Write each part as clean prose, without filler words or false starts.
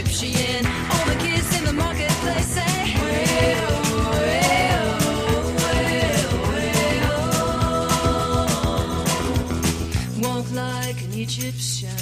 Egyptian. All the kids in the marketplace say, way-oh, way-oh, way-oh, way-oh. Walk like an Egyptian.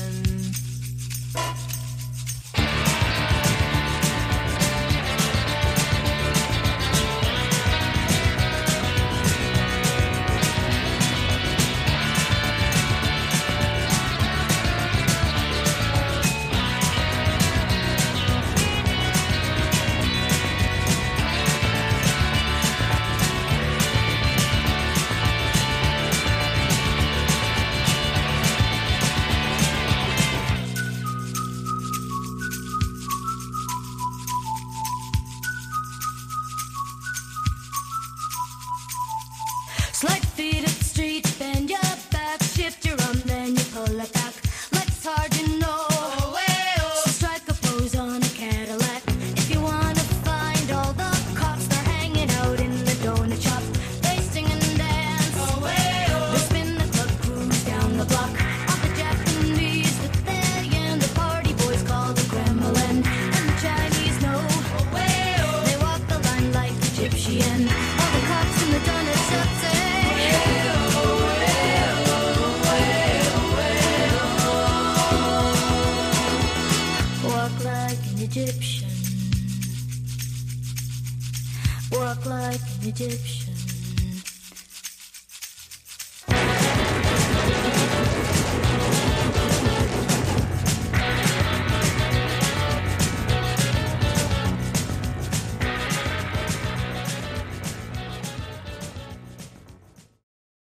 Slight feet up the street, bend your back, shift your arm, then you pull it back. Let's hard, you know. So strike a pose on a Cadillac. If you wanna find all the cops, they're hanging out in the donut shop. They sing and dance. They spin the club, cruise down the block. All the Japanese that they and the party boys call the Kremlin. And the Chinese know. They walk the line like Egyptian. All the cops in the donut shop say, walk like an Egyptian. Walk like an Egyptian.